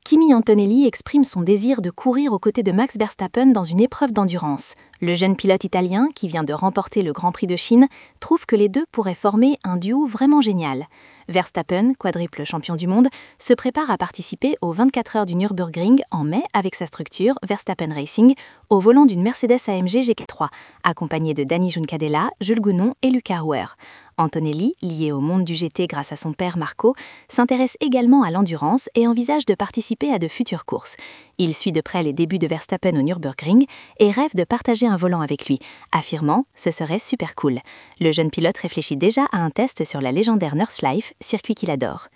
Kimi Antonelli exprime son désir de courir aux côtés de Max Verstappen dans une épreuve d'endurance. Le jeune pilote italien, qui vient de remporter le Grand Prix de Chine, trouve que les deux pourraient former un duo vraiment génial. Verstappen, quadruple champion du monde, se prépare à participer aux 24 heures du Nürburgring en mai avec sa structure Verstappen Racing au volant d'une Mercedes AMG GT3, accompagné de Dani Juncadella, Jules Gounon et Luca Hauer. Antonelli, lié au monde du GT grâce à son père Marco, s'intéresse également à l'endurance et envisage de participer à de futures courses. Il suit de près les débuts de Verstappen au Nürburgring et rêve de partager un volant avec lui, affirmant « ce serait super cool ». Le jeune pilote réfléchit déjà à un test sur la légendaire Nurse Life, circuit qu'il adore.